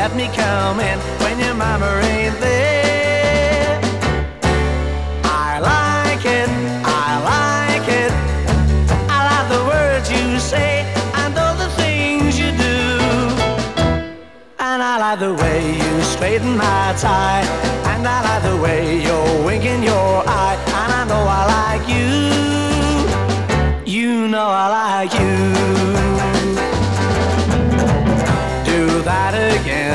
let me come in when your mama ain't there. I like it, I like it. I like the words you say and all the things you do. And I like the way you straighten my tie, and I like the way you're winking your eye. And I know I like you. You know I like